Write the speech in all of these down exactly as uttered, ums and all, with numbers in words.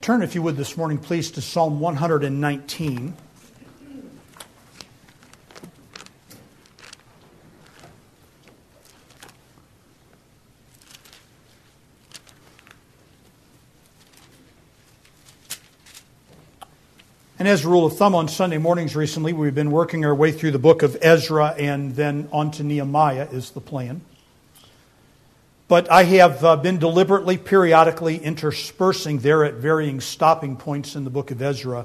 Turn, if you would, this morning, please, to Psalm one hundred nineteen. And as a rule of thumb, on Sunday mornings recently, we've been working our way through the book of Ezra and then on to Nehemiah is the plan. But I have uh, been deliberately, periodically interspersing there at varying stopping points in the book of Ezra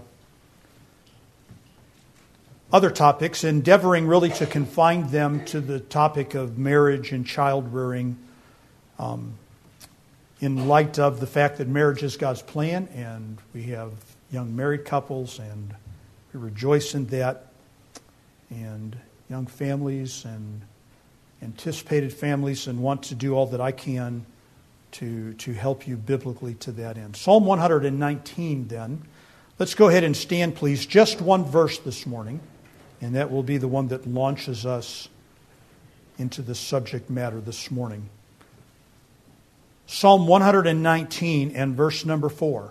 other topics, endeavoring really to confine them to the topic of marriage and child rearing, um, in light of the fact that marriage is God's plan, and we have young married couples, and we rejoice in that, and young families and anticipated families, and want to do all that I can to, to help you biblically to that end. Psalm one hundred nineteen, then. Let's go ahead and stand, please. Just one verse this morning, and that will be the one that launches us into the subject matter this morning. Psalm one hundred nineteen and verse number four.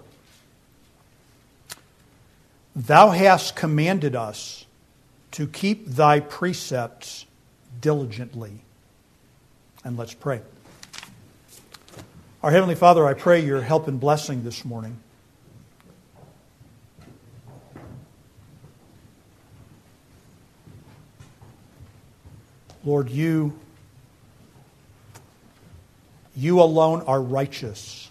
Thou hast commanded us to keep thy precepts diligently. And let's pray. Our Heavenly Father, I pray your help and blessing this morning. Lord, you, you alone are righteous.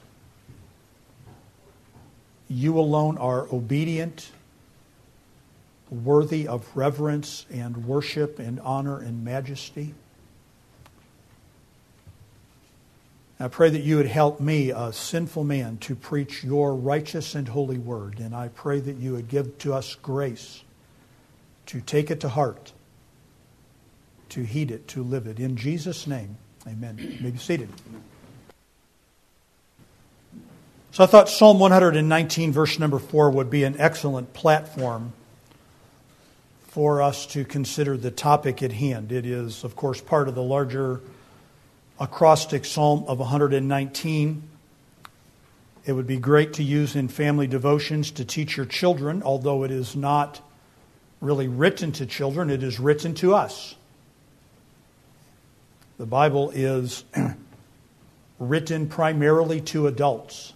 You alone are obedient, worthy of reverence and worship and honor and majesty. I pray that you would help me, a sinful man, to preach your righteous and holy word. And I pray that you would give to us grace to take it to heart, to heed it, to live it. In Jesus' name, amen. You may be seated. So I thought Psalm one hundred nineteen, verse number four, would be an excellent platform for us to consider the topic at hand. It is, of course, part of the larger acrostic psalm of one hundred nineteen. It would be great to use in family devotions to teach your children, although it is not really written to children, it is written to us. The Bible is written primarily to adults.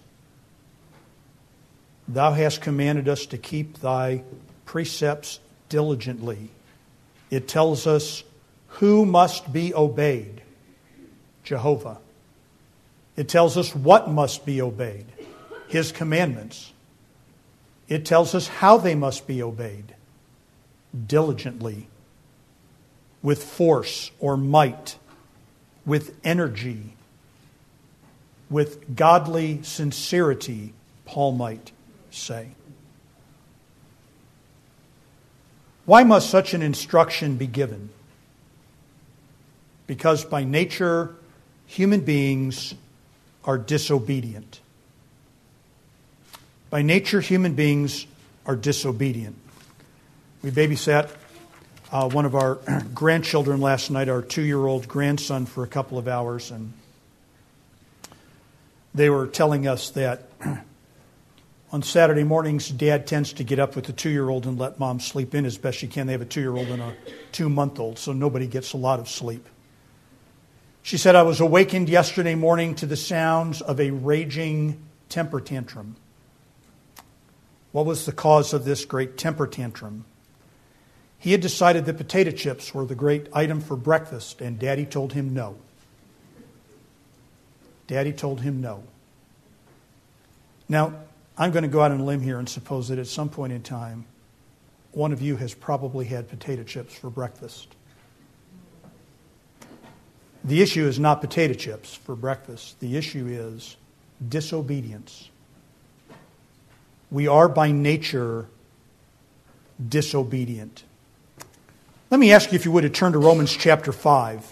Thou hast commanded us to keep thy precepts diligently. It tells us who must be obeyed. Jehovah. It tells us what must be obeyed. His commandments. It tells us how they must be obeyed. Diligently. With force or might. With energy. With godly sincerity, Paul might say. Why must such an instruction be given? Because by nature, human beings are disobedient. By nature, human beings are disobedient. We babysat uh, one of our grandchildren last night, our two-year-old grandson, for a couple of hours, and they were telling us that on Saturday mornings, Dad tends to get up with the two-year-old and let Mom sleep in as best she can. They have a two-year-old and a two-month-old, so nobody gets a lot of sleep. She said, I was awakened yesterday morning to the sounds of a raging temper tantrum. What was the cause of this great temper tantrum? He had decided that potato chips were the great item for breakfast, and Daddy told him no. Daddy told him no. Now, I'm going to go out on a limb here and suppose that at some point in time, one of you has probably had potato chips for breakfast. The issue is not potato chips for breakfast. The issue is disobedience. We are by nature disobedient. Let me ask you, if you would, to turn to Romans chapter five.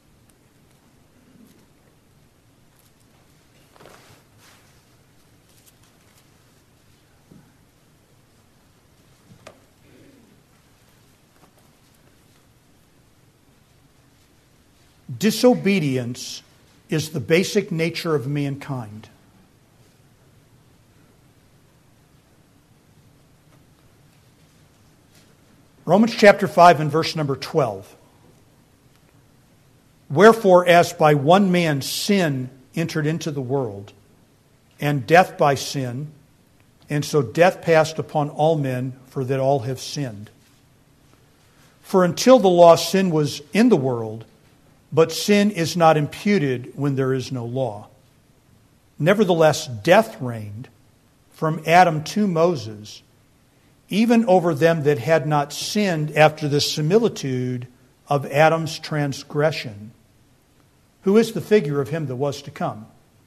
Disobedience is the basic nature of mankind. Romans chapter five and verse number twelve. Wherefore, as by one man sin entered into the world, and death by sin, and so death passed upon all men, for that all have sinned. For until the law, sin was in the world, but sin is not imputed when there is no law. Nevertheless, death reigned from Adam to Moses, even over them that had not sinned after the similitude of Adam's transgression, who is the figure of him that was to come.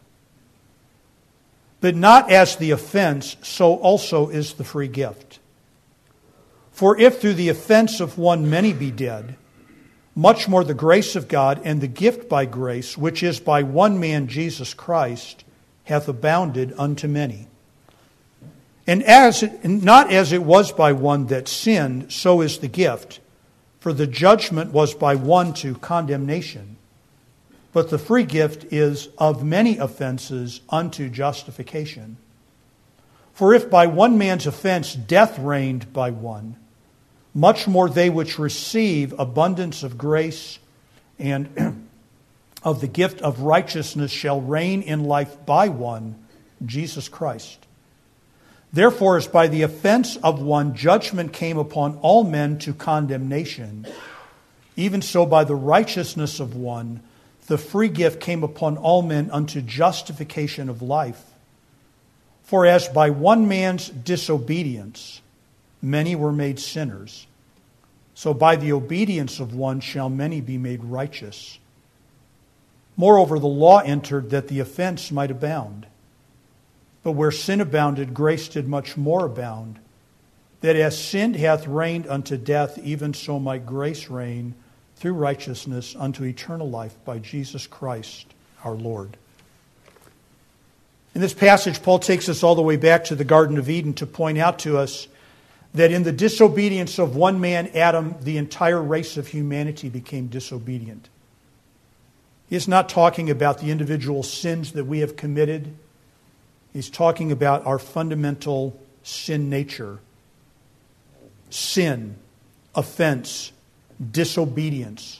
But not as the offense, so also is the free gift. For if through the offense of one many be dead, much more the grace of God and the gift by grace, which is by one man Jesus Christ, hath abounded unto many. And as it, not as it was by one that sinned, so is the gift. For the judgment was by one to condemnation, but the free gift is of many offenses unto justification. For if by one man's offense death reigned by one, much more they which receive abundance of grace and of the gift of righteousness shall reign in life by one, Jesus Christ. Therefore, as by the offense of one judgment came upon all men to condemnation, even so by the righteousness of one the free gift came upon all men unto justification of life. For as by one man's disobedience many were made sinners, so by the obedience of one shall many be made righteous. Moreover, the law entered that the offense might abound. But where sin abounded, grace did much more abound, that as sin hath reigned unto death, even so might grace reign through righteousness unto eternal life by Jesus Christ our Lord. In this passage, Paul takes us all the way back to the Garden of Eden to point out to us that in the disobedience of one man, Adam, the entire race of humanity became disobedient. He's not talking about the individual sins that we have committed. He's talking about our fundamental sin nature. Sin, offense, disobedience.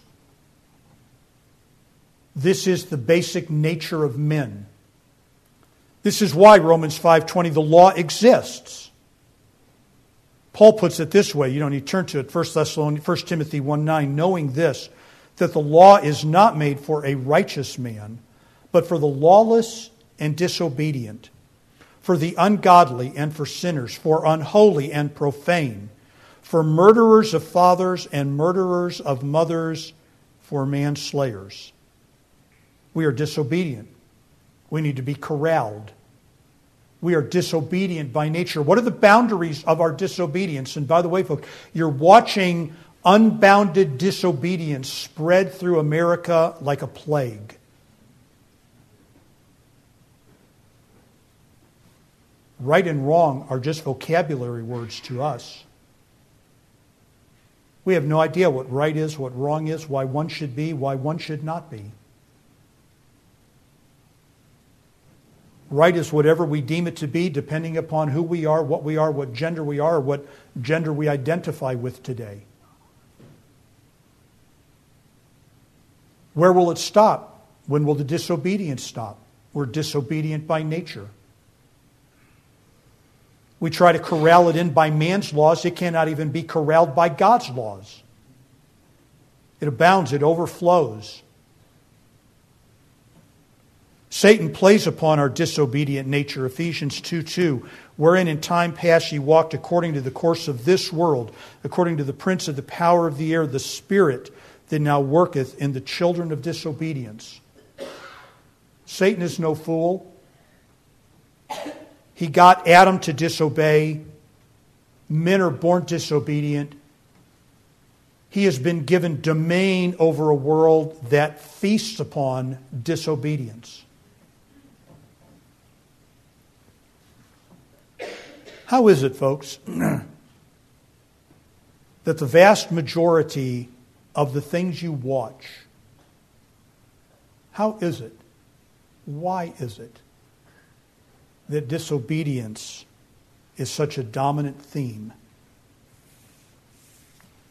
This is the basic nature of men. This is why Romans five twenty, the law exists. Paul puts it this way, you don't need to turn to it, First Thessalonians, First Timothy one nine, knowing this, that the law is not made for a righteous man, but for the lawless and disobedient, for the ungodly and for sinners, for unholy and profane, for murderers of fathers and murderers of mothers, for manslayers. We are disobedient. We need to be corralled. We are disobedient by nature. What are the boundaries of our disobedience? And by the way, folks, you're watching unbounded disobedience spread through America like a plague. Right and wrong are just vocabulary words to us. We have no idea what right is, what wrong is, why one should be, why one should not be. Right is whatever we deem it to be, depending upon who we are, what we are, what gender we are, or what gender we identify with today. Where will it stop? When will the disobedience stop? We're disobedient by nature. We try to corral it in by man's laws. It cannot even be corralled by God's laws. It abounds, it overflows. Satan plays upon our disobedient nature, Ephesians two two, wherein in time past ye walked according to the course of this world, according to the prince of the power of the air, the spirit that now worketh in the children of disobedience. Satan is no fool. He got Adam to disobey. Men are born disobedient. He has been given domain over a world that feasts upon disobedience. How is it, folks, that the vast majority of the things you watch, how is it, why is it that disobedience is such a dominant theme?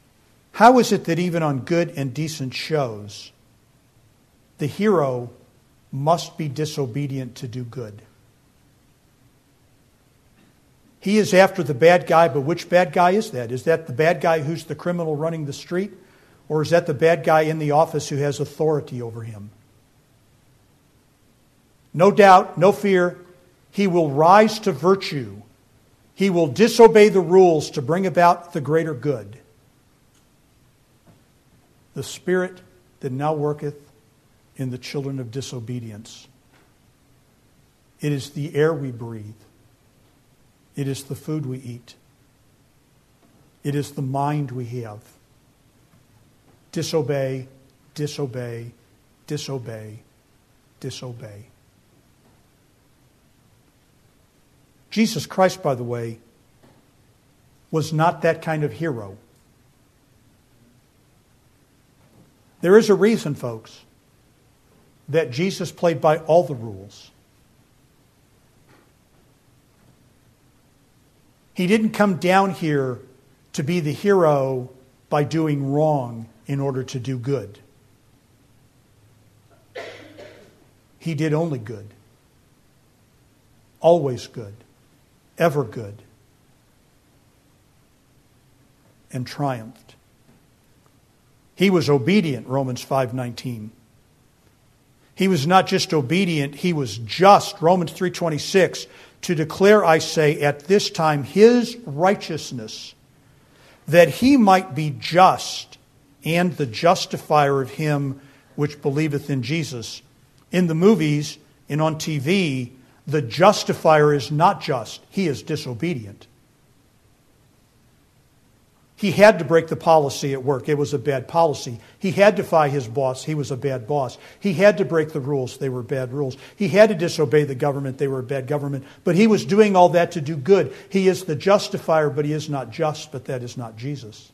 How is it that even on good and decent shows, the hero must be disobedient to do good? He is after the bad guy, but which bad guy is that? Is that the bad guy who's the criminal running the street? Or is that the bad guy in the office who has authority over him? No doubt, no fear, he will rise to virtue. He will disobey the rules to bring about the greater good. The Spirit that now worketh in the children of disobedience. It is the air we breathe. It is the food we eat. It is the mind we have. Disobey, disobey, disobey, disobey. Jesus Christ, by the way, was not that kind of hero. There is a reason, folks, that Jesus played by all the rules. He didn't come down here to be the hero by doing wrong in order to do good. He did only good. Always good. Ever good. And triumphed. He was obedient, Romans five nineteen. He was not just obedient, he was just, Romans three twenty-six, to declare, I say, at this time his righteousness, that he might be just and the justifier of him which believeth in Jesus. In the movies and on T V, the justifier is not just, he is disobedient. He had to break the policy at work. It was a bad policy. He had to fire his boss. He was a bad boss. He had to break the rules. They were bad rules. He had to disobey the government. They were a bad government. But he was doing all that to do good. He is the justifier, but he is not just, but that is not Jesus.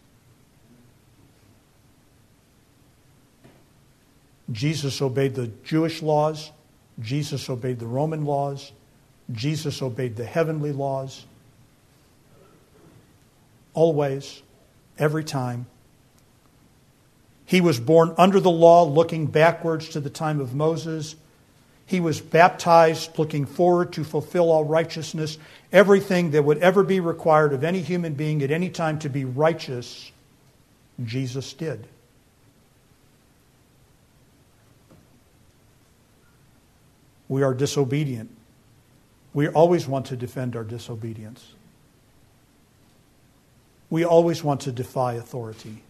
Jesus obeyed the Jewish laws. Jesus obeyed the Roman laws. Jesus obeyed the heavenly laws. Always. Every time. He was born under the law, looking backwards to the time of Moses. He was baptized, looking forward to fulfill all righteousness. Everything that would ever be required of any human being at any time to be righteous, Jesus did. We are disobedient. We always want to defend our disobedience. We always want to defy authority.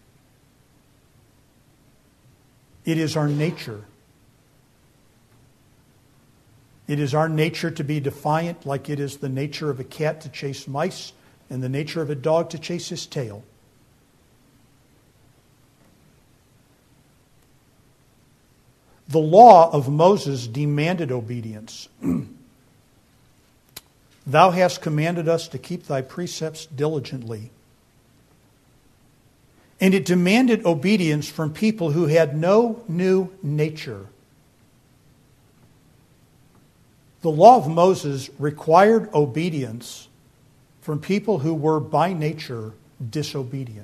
It is our nature. It is our nature to be defiant, like it is the nature of a cat to chase mice and the nature of a dog to chase his tail. The law of Moses demanded obedience. Thou hast commanded us to keep thy precepts diligently. And it demanded obedience from people who had no new nature. The law of Moses required obedience from people who were by nature disobedient.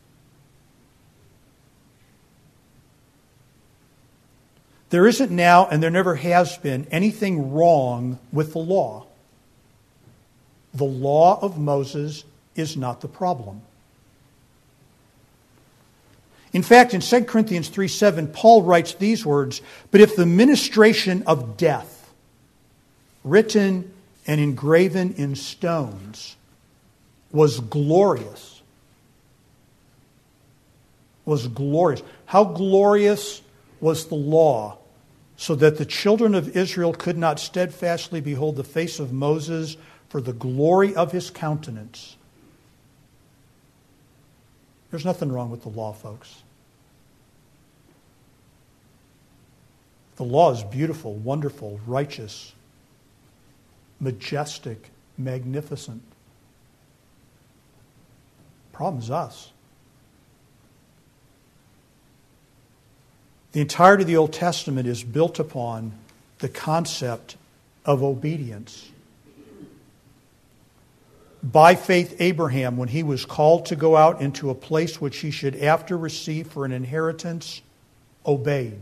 There isn't now, and there never has been, anything wrong with the law. The law of Moses is not the problem. In fact, in Second Corinthians three seven, Paul writes these words, "But if the ministration of death, written and engraven in stones, was glorious," was glorious. How glorious was the law, so that the children of Israel could not steadfastly behold the face of Moses for the glory of his countenance. There's nothing wrong with the law, folks. The law is beautiful, wonderful, righteous, majestic, magnificent. Problem is us. The entirety of the Old Testament is built upon the concept of obedience. By faith, Abraham, when he was called to go out into a place which he should after receive for an inheritance, obeyed.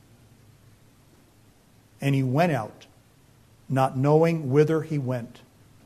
And he went out, not knowing whither he went.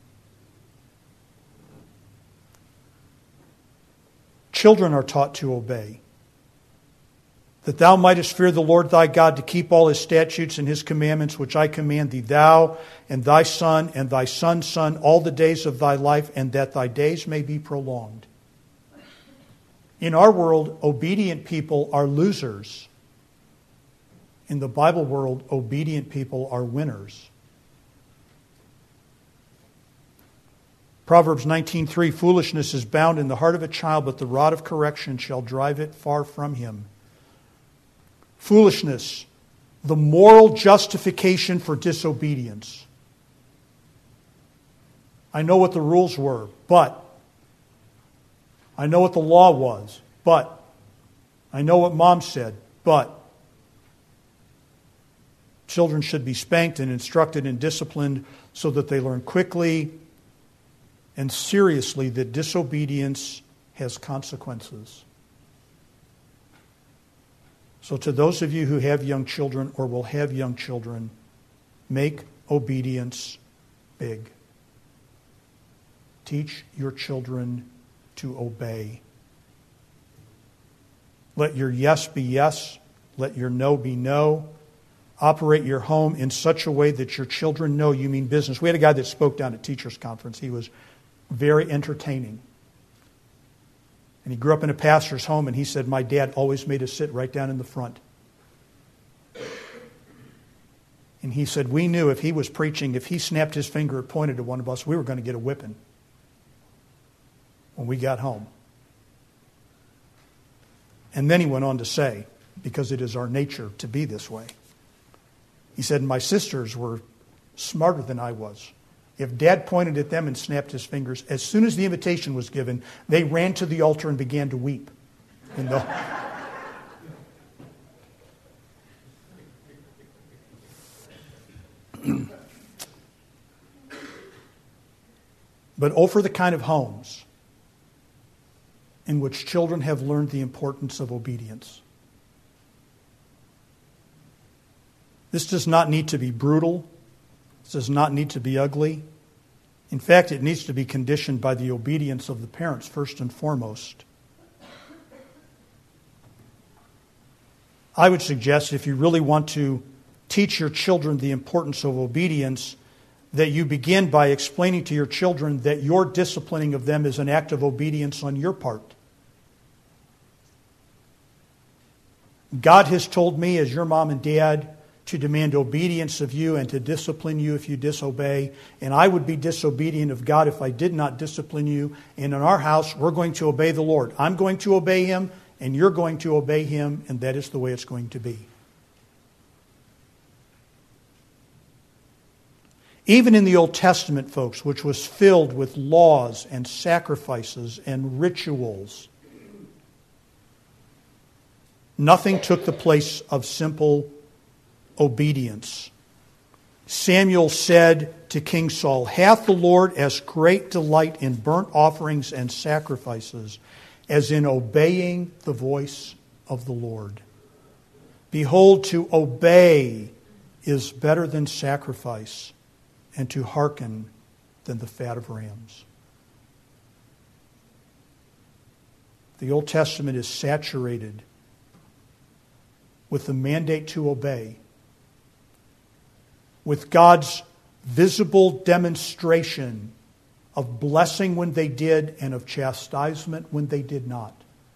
Children are taught to obey. That thou mightest fear the Lord thy God, to keep all his statutes and his commandments, which I command thee, thou and thy son and thy son's son, all the days of thy life, and that thy days may be prolonged. In our world, obedient people are losers. In the Bible world, obedient people are winners. Proverbs nineteen three, foolishness is bound in the heart of a child, but the rod of correction shall drive it far from him. Foolishness, the moral justification for disobedience. I know what the rules were, but I know what the law was, but I know what Mom said, but children should be spanked and instructed and disciplined so that they learn quickly and seriously that disobedience has consequences. So to those of you who have young children or will have young children, make obedience big. Teach your children to obey. Let your yes be yes. Let your no be no. Operate your home in such a way that your children know you mean business. We had a guy that spoke down at Teachers Conference. He was very entertaining. And he grew up in a pastor's home, and he said, my dad always made us sit right down in the front. And he said, we knew if he was preaching, if he snapped his finger or pointed at one of us, we were going to get a whipping when we got home. And then he went on to say, because it is our nature to be this way. He said, my sisters were smarter than I was. If Dad pointed at them and snapped his fingers, as soon as the invitation was given, they ran to the altar and began to weep. And the... But oh, for the kind of homes in which children have learned the importance of obedience. This does not need to be brutal. This does not need to be ugly. In fact, it needs to be conditioned by the obedience of the parents, first and foremost. I would suggest if you really want to teach your children the importance of obedience, that you begin by explaining to your children that your disciplining of them is an act of obedience on your part. God has told me, as your mom and dad, to demand obedience of you and to discipline you if you disobey. And I would be disobedient of God if I did not discipline you. And in our house, we're going to obey the Lord. I'm going to obey Him, and you're going to obey Him, and that is the way it's going to be. Even in the Old Testament, folks, which was filled with laws and sacrifices and rituals, nothing took the place of simple obedience. Samuel said to King Saul, hath the Lord as great delight in burnt offerings and sacrifices as in obeying the voice of the Lord? Behold, to obey is better than sacrifice, and to hearken than the fat of rams. The Old Testament is saturated with the mandate to obey, with God's visible demonstration of blessing when they did and of chastisement when they did not.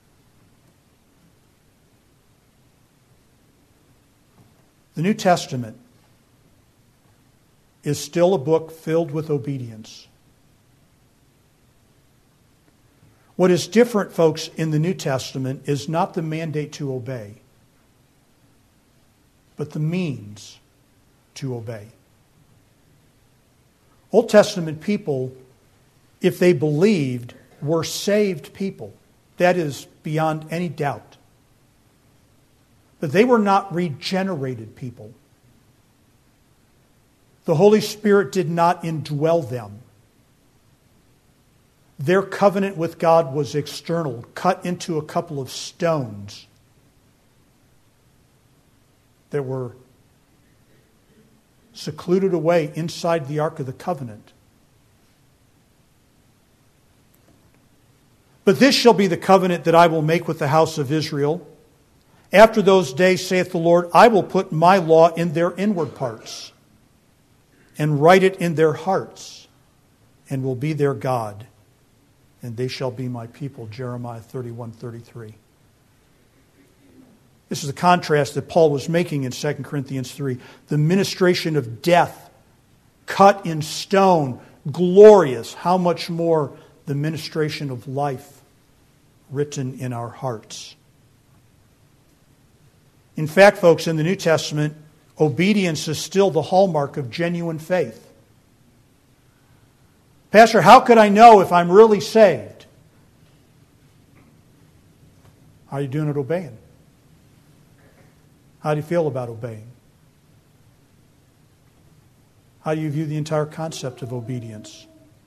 The New Testament is still a book filled with obedience. What is different, folks, in the New Testament is not the mandate to obey, but the means to obey. Old Testament people, if they believed, were saved people. That is beyond any doubt. But they were not regenerated people. The Holy Spirit did not indwell them. Their covenant with God was external, cut into a couple of stones that were secluded away inside the Ark of the Covenant. But this shall be the covenant that I will make with the house of Israel. After those days, saith the Lord, I will put my law in their inward parts and write it in their hearts, and will be their God, and they shall be my people. Jeremiah thirty-one thirty-three. This is the contrast that Paul was making in Second Corinthians three. The ministration of death, cut in stone, glorious. How much more the ministration of life, written in our hearts. In fact, folks, in the New Testament, obedience is still the hallmark of genuine faith. Pastor, how could I know if I'm really saved? How are you doing at obeying? How do you feel about obeying? How do you view the entire concept of obedience?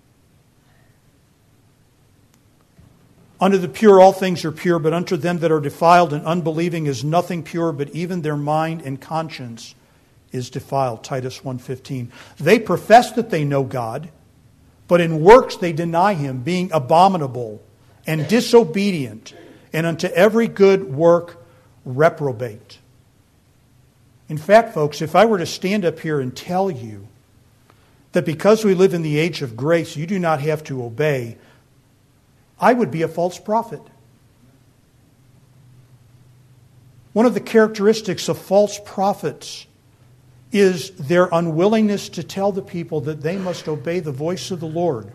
Unto the pure all things are pure, but unto them that are defiled and unbelieving is nothing pure, but even their mind and conscience is defiled. Titus one fifteen. They profess that they know God, but in works they deny Him, being abominable and disobedient, and unto every good work reprobate. In fact, folks, if I were to stand up here and tell you that because we live in the age of grace, you do not have to obey, I would be a false prophet. One of the characteristics of false prophets is their unwillingness to tell the people that they must obey the voice of the Lord.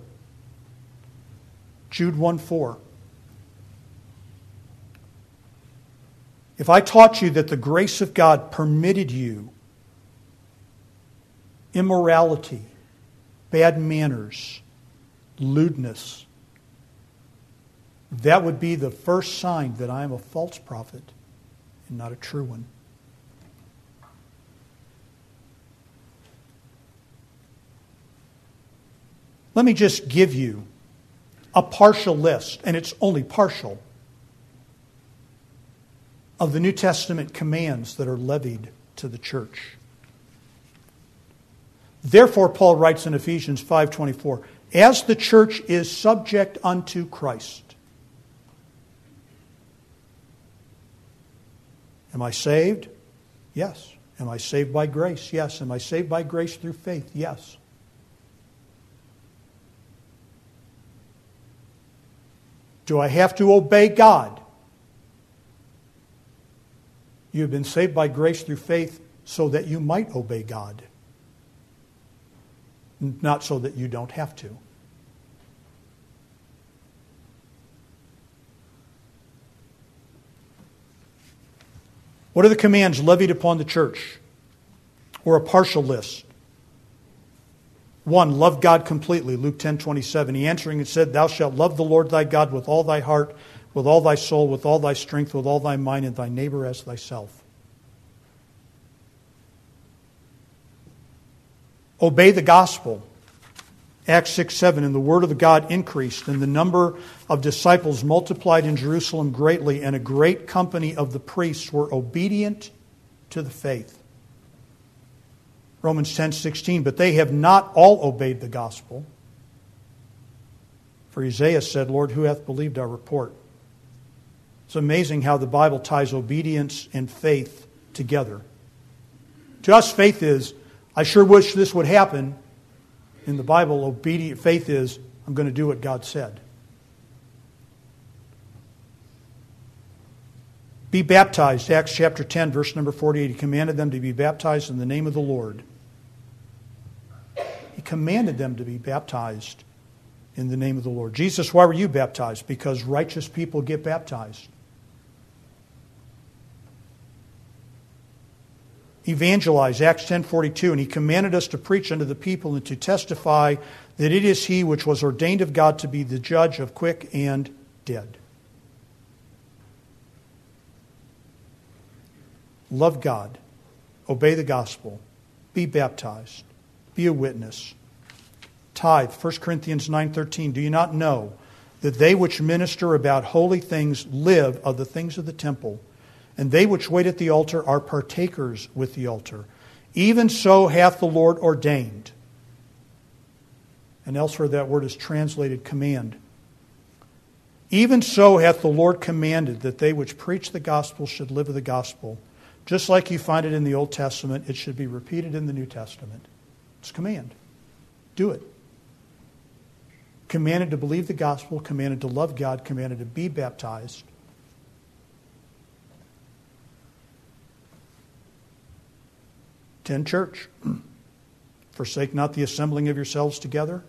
Jude one four. If I taught you that the grace of God permitted you immorality, bad manners, lewdness, that would be the first sign that I am a false prophet and not a true one. Let me just give you a partial list, and it's only partial, of the New Testament commands that are levied to the church. Therefore, Paul writes in Ephesians five twenty-four, as the church is subject unto Christ. Am I saved? Yes. Am I saved by grace? Yes. Am I saved by grace through faith? Yes. Do I have to obey God? You have been saved by grace through faith so that you might obey God, not so that you don't have to. What are the commands levied upon the church? Or a partial list. One, love God completely, Luke ten twenty-seven. He answering and said, thou shalt love the Lord thy God with all thy heart, with all thy soul, with all thy strength, with all thy mind, and thy neighbor as thyself. Obey the gospel. Acts six seven, and the word of the God increased, and the number of disciples multiplied in Jerusalem greatly, and a great company of the priests were obedient to the faith. Romans ten sixteen, but they have not all obeyed the gospel. For Isaiah said, Lord, who hath believed our report? It's amazing how the Bible ties obedience and faith together. To us, faith is, I sure wish this would happen. In the Bible, obedient faith is, I'm going to do what God said. Be baptized. Acts chapter ten, verse number forty-eight. He commanded them to be baptized in the name of the Lord. He commanded them to be baptized in the name of the Lord. Jesus, why were you baptized? Because righteous people get baptized. Evangelize, Acts ten forty-two, and he commanded us to preach unto the people and to testify that it is he which was ordained of God to be the judge of quick and dead. Love God, obey the gospel, be baptized, be a witness. Tithe, First Corinthians nine thirteen, do you not know that they which minister about holy things live of the things of the temple, and they which wait at the altar are partakers with the altar. Even so hath the Lord ordained. And elsewhere that word is translated command. Even so hath the Lord commanded that they which preach the gospel should live of the gospel. Just like you find it in the Old Testament, it should be repeated in the New Testament. It's a command. Do it. Commanded to believe the gospel, commanded to love God, commanded to be baptized. Attend church. Forsake not the assembling of yourselves together.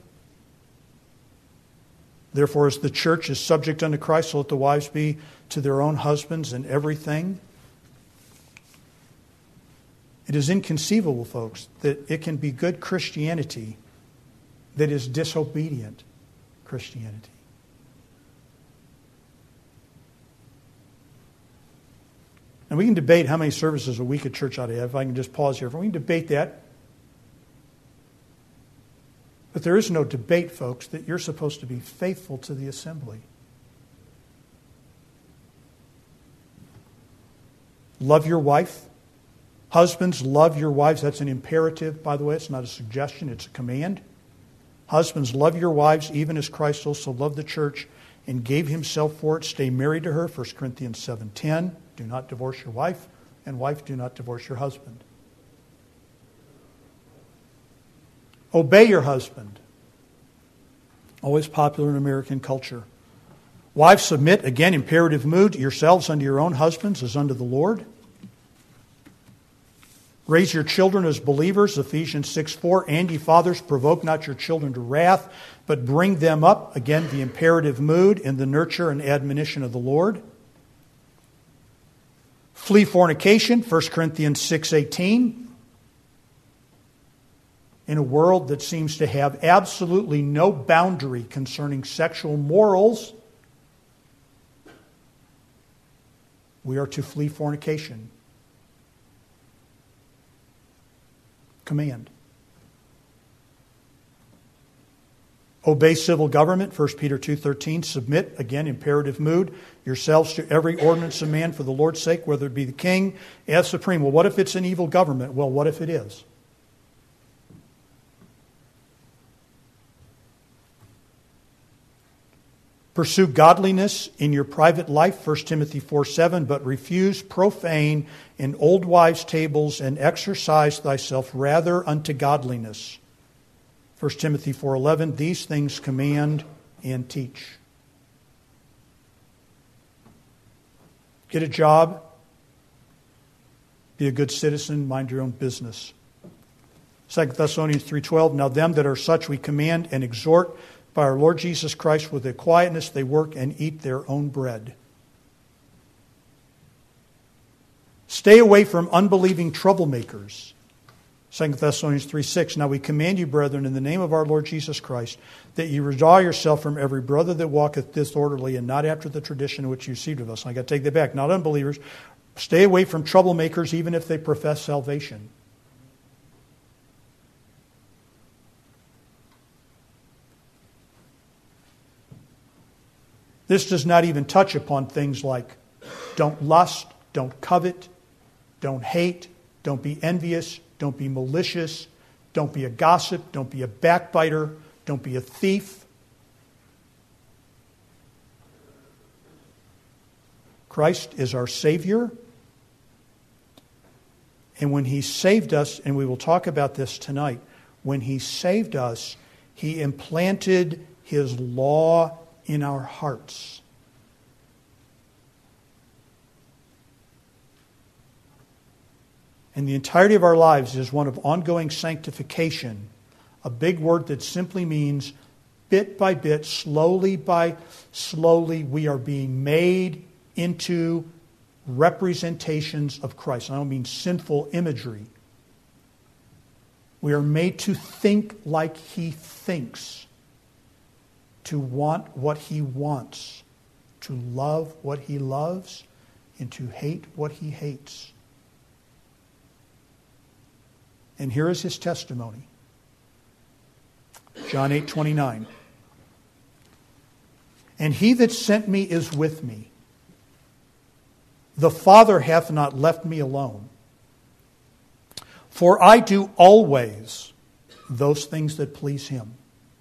Therefore, as the church is subject unto Christ, so let the wives be to their own husbands in everything. It is inconceivable, folks, that it can be good Christianity that is disobedient Christianity. And we can debate how many services a week a church ought to have. If I can just pause here. We can debate that. But there is no debate, folks, that you're supposed to be faithful to the assembly. Love your wife. Husbands, love your wives. That's an imperative, by the way. It's not a suggestion. It's a command. Husbands, love your wives, even as Christ also loved the church and gave himself for it. Stay married to her. First Corinthians seven ten. Do not divorce your wife. And wife, do not divorce your husband. Obey your husband. Always popular in American culture. Wives, submit, again, imperative mood, yourselves unto your own husbands as unto the Lord. Raise your children as believers, Ephesians six four. And ye fathers, provoke not your children to wrath, but bring them up, again, the imperative mood, in the nurture and admonition of the Lord. Flee fornication, First Corinthians six eighteen. In a world that seems to have absolutely no boundary concerning sexual morals, we are to flee fornication. Command. Obey civil government, First Peter two thirteen. Submit, again, imperative mood, yourselves to every ordinance of man for the Lord's sake, whether it be the king as supreme. Well, what if it's an evil government? Well, what if it is? Pursue godliness in your private life, First Timothy four seven, but refuse profane and old wives' tables, and exercise thyself rather unto godliness. First Timothy four eleven, these things command and teach. Get a job. Be a good citizen. Mind your own business. Second Thessalonians three twelve, now them that are such we command and exhort by our Lord Jesus Christ, with the quietness they work and eat their own bread. Stay away from unbelieving troublemakers. Second Thessalonians three six, now we command you, brethren, in the name of our Lord Jesus Christ, that you withdraw yourself from every brother that walketh disorderly, and not after the tradition which you received of us. And I got to take that back. Not unbelievers. Stay away from troublemakers, even if they profess salvation. This does not even touch upon things like don't lust, don't covet, don't hate, don't be envious, don't be malicious, don't be a gossip, don't be a backbiter, don't be a thief. Christ is our Savior. And when He saved us, and we will talk about this tonight, when He saved us, He implanted His law in our hearts. And the entirety of our lives is one of ongoing sanctification, a big word that simply means bit by bit, slowly by slowly, we are being made into representations of Christ. I don't mean sinful imagery. We are made to think like He thinks, to want what He wants, to love what He loves, and to hate what He hates. And here is His testimony. John eight twenty-nine. and he that sent me is with me. The Father hath not left me alone. For I do always those things that please him.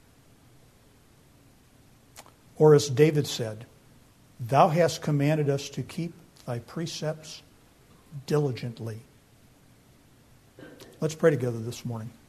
Or as David said, thou hast commanded us to keep thy precepts diligently. Let's pray together this morning.